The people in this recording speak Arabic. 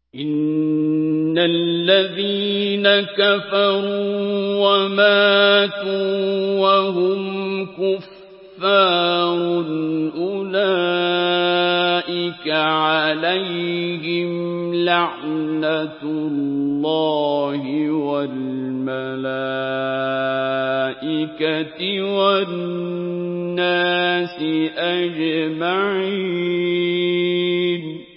إِنَّ الَّذِينَ كَفَرُوا وَمَاتُوا وَهُمْ كُفَّارٌ أُولَٰئِكَ عَلَيْهِمْ لَعْنَةُ اللَّهِ وَالْمَلَائِكَةِ وَالنَّاسِ أَجْمَعِينَ